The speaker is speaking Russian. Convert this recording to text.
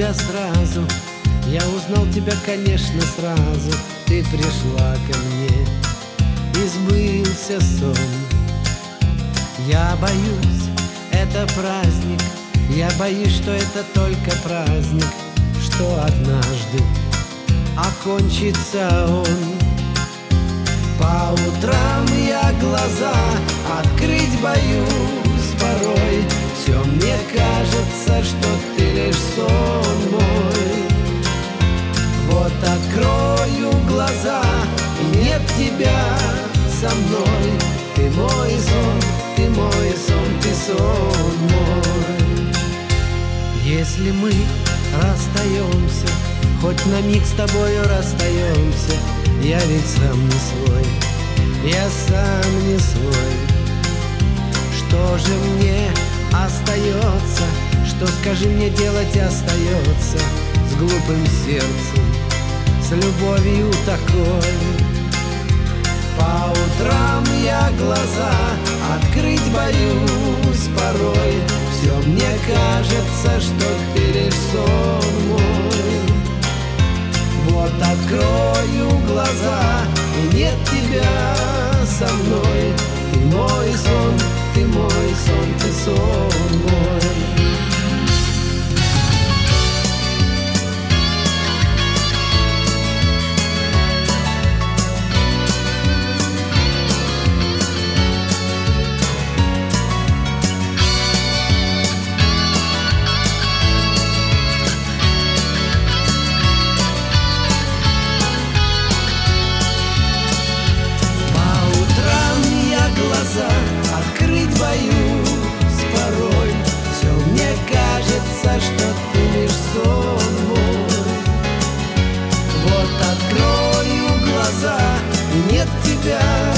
тебя сразу, я узнал тебя, конечно, сразу. Ты пришла ко мне, и сбылся сон. Я боюсь, это праздник, я боюсь, что это только праздник, что однажды окончится он. По утрам я глаза открыть боюсь порой. Все мне кажется, что ты лишь сон мой. Вот открою глаза, и нет тебя со мной. Ты мой сон, ты мой сон, ты сон мой. Если мы расстаемся, хоть на миг с тобою расстаемся, я ведь сам не свой, я сам не свой. Что же мне остается, что, скажи мне, делать остается с глупым сердцем, с любовью такой? По утрам я глаза открыть боюсь порой. Все мне кажется, что ты лишь сон мой. Вот открою глаза, и нет тебя со мной. Ты мой сон, ты мой сон, ты сон мой. Открыть боюсь порой. Все мне кажется, что ты лишь сон мой. Вот открою глаза, и нет тебя